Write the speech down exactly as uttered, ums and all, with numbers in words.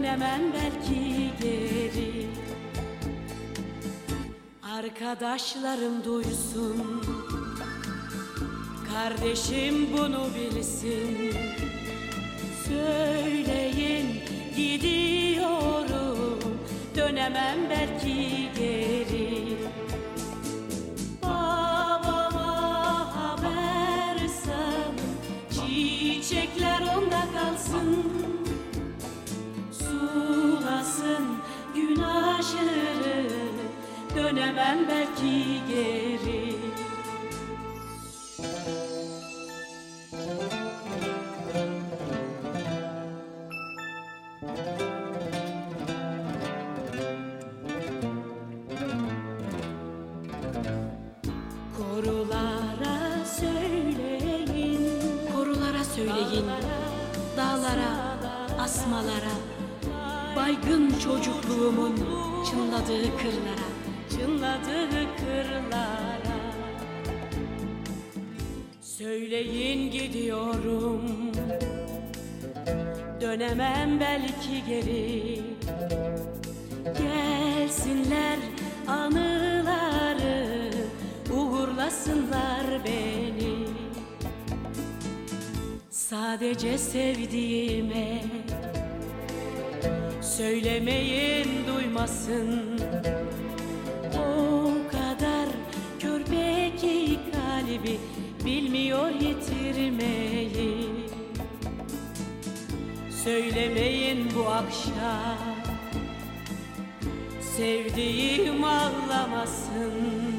dönemem belki geri. Arkadaşlarım duysun, kardeşim bunu bilsin. Söyleyin gidiyorum, dönemem belki geri. Babama haber sal, çiçekler onda kalsın. Sulasın gün aşırı, dönemem belki geri. Korulara söyleyin, korulara söyleyin, dağlara, asmalara, baygın çocukluğumun çınladığı kırlara, çınladığı kırlara. Söyleyin gidiyorum, dönemem belki geri. Gelsinler anıları, uğurlasınlar beni. Sadece sevdiğime söylemeyin, duymasın. O kadar körpe ki kalbi bilmiyor yitirmeyi. Söylemeyin bu akşam, sevdiğim ağlamasın.